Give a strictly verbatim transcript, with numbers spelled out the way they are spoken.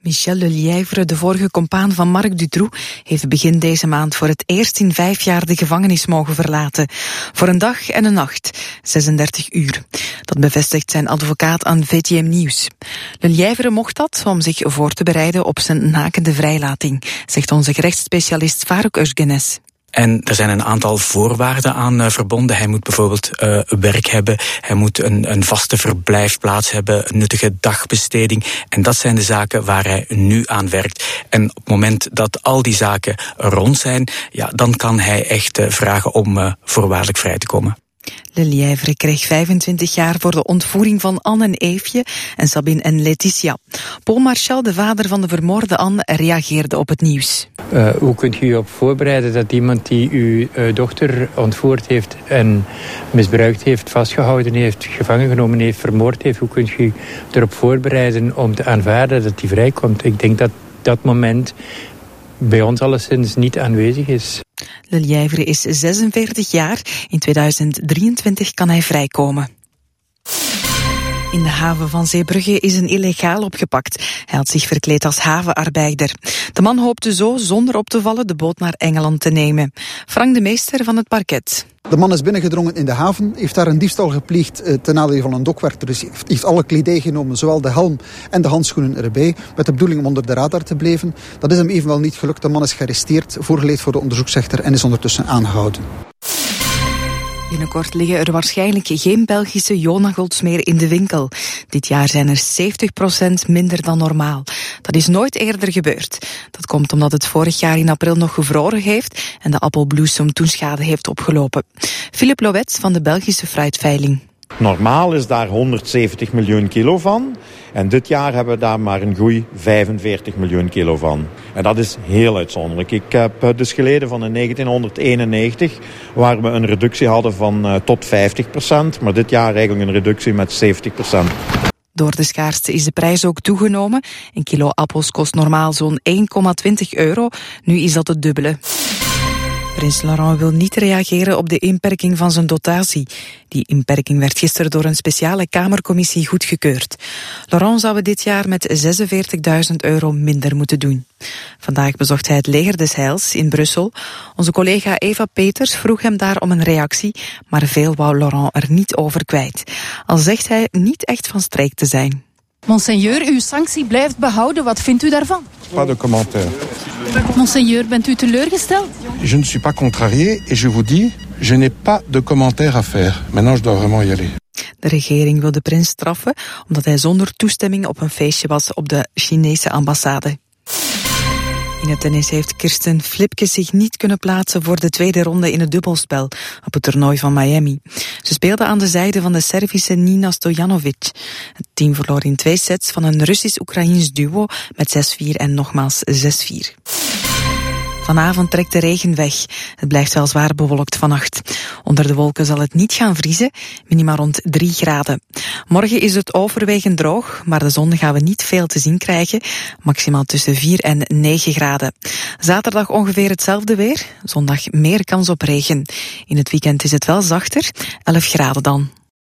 Michel Lelièvre, de vorige compaan van Marc Dutroux, heeft begin deze maand voor het eerst in vijf jaar de gevangenis mogen verlaten. Voor een dag en een nacht, zesendertig uur. Dat bevestigt zijn advocaat aan V T M Nieuws. Lelièvre mocht dat om zich voor te bereiden op zijn nakende vrijlating, zegt onze gerechtsspecialist Farouk Özgenes. En er zijn een aantal voorwaarden aan uh, verbonden. Hij moet bijvoorbeeld uh, werk hebben, hij moet een, een vaste verblijfplaats hebben, een nuttige dagbesteding. En dat zijn de zaken waar hij nu aan werkt. En op het moment dat al die zaken rond zijn, ja, dan kan hij echt uh, vragen om uh, voorwaardelijk vrij te komen. Lelièvre kreeg vijfentwintig jaar voor de ontvoering van Anne en Eefje en Sabine en Letitia. Paul Marchal, de vader van de vermoorde Anne, reageerde op het nieuws. Uh, hoe kunt u erop voorbereiden dat iemand die uw uh, dochter ontvoerd heeft en misbruikt heeft, vastgehouden heeft, gevangen genomen heeft, vermoord heeft, hoe kunt u erop voorbereiden om te aanvaarden dat die vrijkomt? Ik denk dat dat moment bij ons alleszins niet aanwezig is. Lelièvre is zesenveertig jaar. In tweeduizend drieëntwintig kan hij vrijkomen. In de haven van Zeebrugge is een illegaal opgepakt. Hij had zich verkleed als havenarbeider. De man hoopte zo, zonder op te vallen, de boot naar Engeland te nemen. Frank de Meester van het parket. De man is binnengedrongen in de haven, heeft daar een diefstal gepleegd eh, ten nadele van een dokwerker. Dus heeft, heeft alle kledij genomen, zowel de helm en de handschoenen erbij, met de bedoeling om onder de radar te blijven. Dat is hem evenwel niet gelukt. De man is gearresteerd, voorgeleid voor de onderzoeksrechter en is ondertussen aangehouden. Binnenkort liggen er waarschijnlijk geen Belgische Jonagolds meer in de winkel. Dit jaar zijn er zeventig procent minder dan normaal. Dat is nooit eerder gebeurd. Dat komt omdat het vorig jaar in april nog gevroren heeft en de appelbloesem toen schade heeft opgelopen. Philippe Lowets van de Belgische fruitveiling. Normaal is daar honderdzeventig miljoen kilo van. En dit jaar hebben we daar maar een groei vijfenveertig miljoen kilo van. En dat is heel uitzonderlijk. Ik heb dus geleden van in negentienhonderdeenennegentig... waar we een reductie hadden van uh, tot vijftig procent. Maar dit jaar eigenlijk een reductie met zeventig procent. Door de schaarste is de prijs ook toegenomen. Een kilo appels kost normaal zo'n één komma twintig euro. Nu is dat het dubbele. Prins Laurent wil niet reageren op de inperking van zijn dotatie. Die inperking werd gisteren door een speciale kamercommissie goedgekeurd. Laurent zou het dit jaar met zesenveertigduizend euro minder moeten doen. Vandaag bezocht hij het Leger des Heils in Brussel. Onze collega Eva Peters vroeg hem daar om een reactie, maar veel wou Laurent er niet over kwijt. Al zegt hij niet echt van streek te zijn. Monseigneur, uw sanctie blijft behouden. Wat vindt u daarvan? Pas de commentaire. Monseigneur, bent u teleurgesteld? Je ne suis pas contrarié et je vous dis, je n'ai pas de commentaire à faire. Maintenant, je dois vraiment y aller. De regering wil de prins straffen omdat hij zonder toestemming op een feestje was op de Chinese ambassade. In het tennis heeft Kirsten Flipke zich niet kunnen plaatsen voor de tweede ronde in het dubbelspel op het toernooi van Miami. Ze speelde aan de zijde van de Servische Nina Stojanovic. Het team verloor in twee sets van een Russisch-Oekraïens duo met zes vier en nogmaals zes vier. Vanavond trekt de regen weg. Het blijft wel zwaar bewolkt vannacht. Onder de wolken zal het niet gaan vriezen, minima rond drie graden. Morgen is het overwegend droog, maar de zon gaan we niet veel te zien krijgen. Maximaal tussen vier en negen graden. Zaterdag ongeveer hetzelfde weer. Zondag meer kans op regen. In het weekend is het wel zachter, elf graden dan.